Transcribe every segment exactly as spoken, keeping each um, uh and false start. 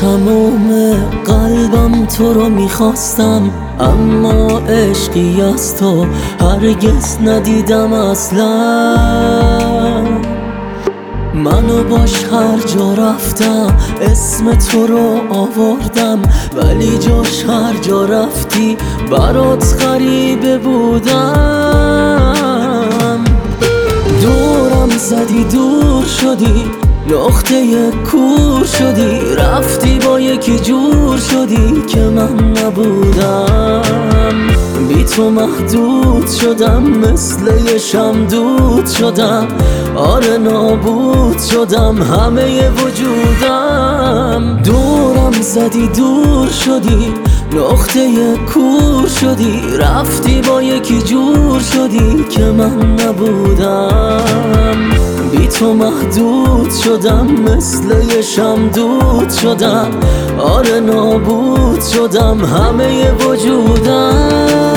تمام قلبم تو رو میخواستم، اما عشقی از تو هرگز ندیدم اصلا. منو باش هر جا رفتم اسم تو رو آوردم، ولی جاش هر جا رفتی برات غریبه بودم. دورم زدی دور شدی، نقطه کور شدی، رفتی با یکی جور شدی که من نبودم. بی تو محدود شدم، مثل یه شمدود شدم، آره نابود شدم همه وجودم. دورم زدی دور شدی، نقطه کور شدی، رفتی با یکی جور شدی که من نبودم. بی تو محدود شدم، مثل یه شمدود شدم، آره نابود شدم همه وجودم.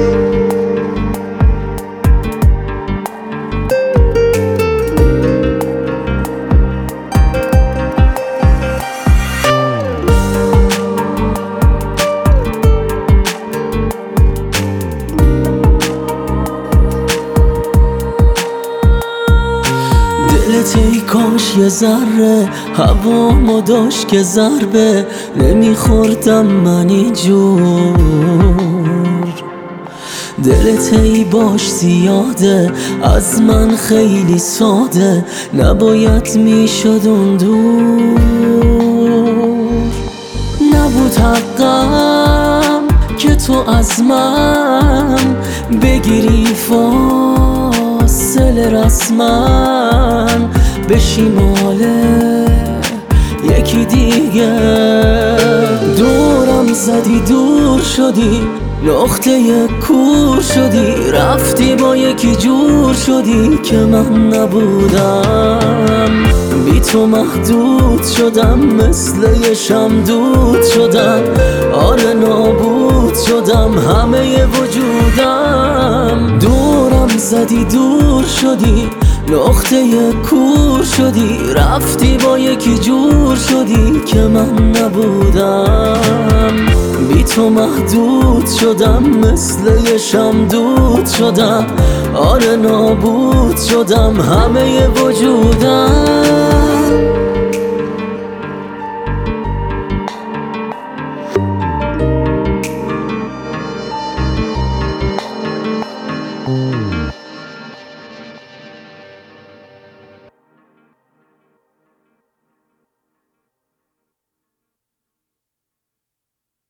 دلت ای کاش یه ذره هوامو داشت که ضربه نمیخوردم من اینجور. دلت ای باش زیاده، از من خیلی ساده، نباید میشد اون دور. نبود حقم که تو از من بگیری فاصله رسما، بشی مال یکی دیگه. دورم زدی دور شدی، نقطه کور شدی، رفتی با یکی جور شدی که من نبودم. بی تو محدود شدم، مثل یه شمدود شدم، آره نابود شدم همه وجودم. دورم زدی دور شدی، نقطه کور شدی، رفتی با یکی جور شدی که من نبودم. بی تو محدود شدم، مثل یه شمدود شدم، آره نابود شدم همه وجودم.